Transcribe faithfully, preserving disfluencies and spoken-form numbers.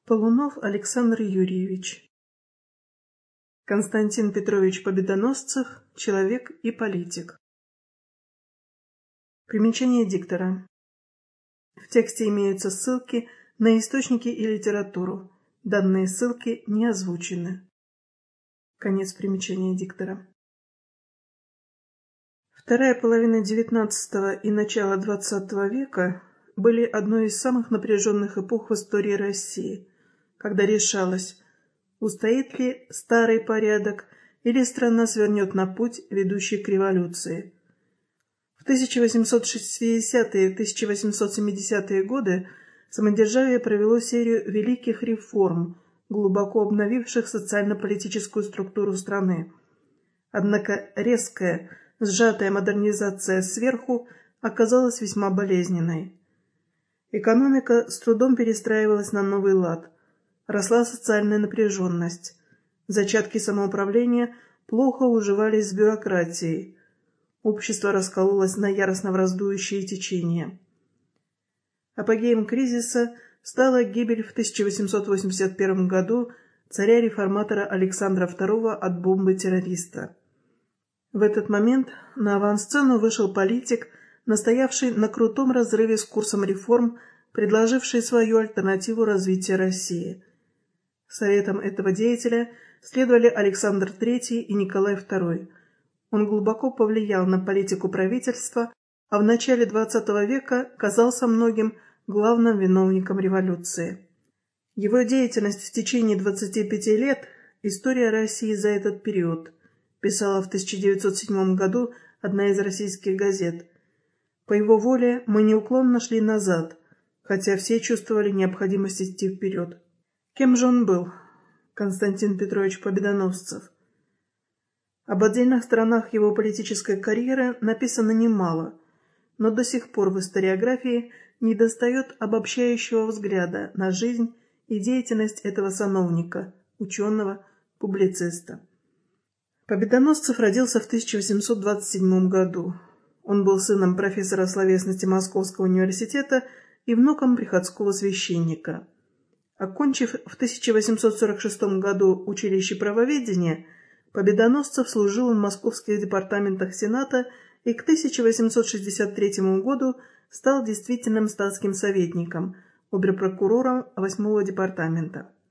Полунов Александр Юрьевич. Константин Петрович Победоносцев. Человек и политик. Примечание диктора. В тексте имеются ссылки на источники и литературу. Данные ссылки не озвучены. Конец примечания диктора. Вторая половина девятнадцатого и начало двадцатого века были одной из самых напряженных эпох в истории России, когда решалось, устоит ли старый порядок или страна свернет на путь, ведущий к революции. В тысяча восемьсот шестидесятые — тысяча восемьсот семидесятые годы самодержавие провело серию великих реформ, глубоко обновивших социально-политическую структуру страны. Однако резкая, сжатая модернизация сверху оказалась весьма болезненной. Экономика с трудом перестраивалась на новый лад, росла социальная напряженность, зачатки самоуправления плохо уживались с бюрократией, общество раскололось на яростно враждующие течения. Апогеем кризиса стала гибель в тысяча восемьсот восемьдесят первом году царя-реформатора Александра второго от бомбы террориста. В этот момент на авансцену вышел политик, настоявший на крутом разрыве с курсом реформ, предложивший свою альтернативу развития России. Советам этого деятеля следовали Александр третий и Николай второй. Он глубоко повлиял на политику правительства, а в начале двадцатого века казался многим главным виновником революции. Его деятельность в течение двадцати пяти лет «История России за этот период» писала в тысяча девятьсот седьмом году одна из российских газет. По его воле мы неуклонно шли назад, хотя все чувствовали необходимость идти вперед. Кем же он был, Константин Петрович Победоносцев? Об отдельных сторонах его политической карьеры написано немало, но до сих пор в историографии недостает обобщающего взгляда на жизнь и деятельность этого сановника, ученого, публициста. Победоносцев родился в тысяча восемьсот двадцать седьмом году. Он был сыном профессора словесности Московского университета и внуком приходского священника. Окончив в тысяча восемьсот сорок шестом году училище правоведения, Победоносцев служил в московских департаментах Сената и к тысяча восемьсот шестьдесят третьему году стал действительным статским советником, оберпрокурором восьмого департамента.